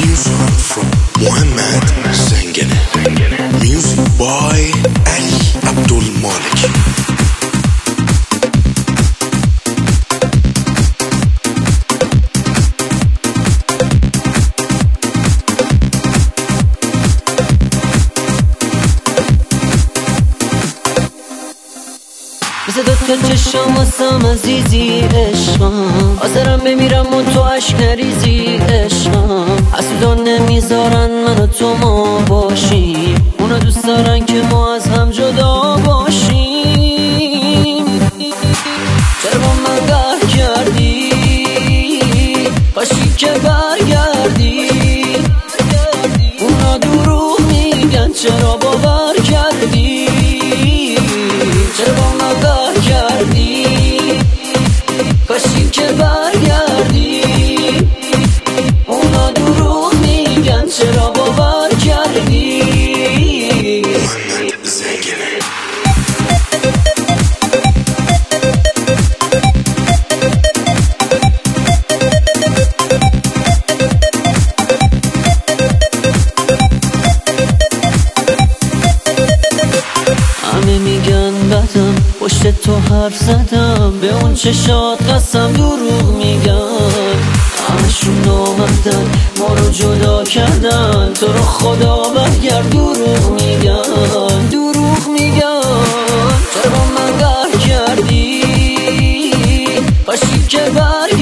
New song from Mohammed Zengene. Music by Ali Abdul Malik. مثل دوتا چشم واسم عزیزی عشقم، حاضرم بمیرم و تو عشق نریزی عشقم. حسودان نمیذارن من و تو ما باشیم، اونا دوست دارن که ما از هم جدا باشیم. چرا با من قهر کردی؟ باشی که برگردی. اونا دروغ میگن چرا باور کردی؟ چرا با من قهر کردی؟ کاشی که برگردی. اونا دروغ میگن چرا باور کردی؟ Mohammed Zengene. همه میگن بدم، پشت تو حرف زدم، به اون چشات قسم دروغ میگن. همشون آمدن ما رو جدا کردن، تو رو خدا برگرد. دروغ میگن، دروغ میگن. چرا با من قهر کردی؟ باشی که برگرد.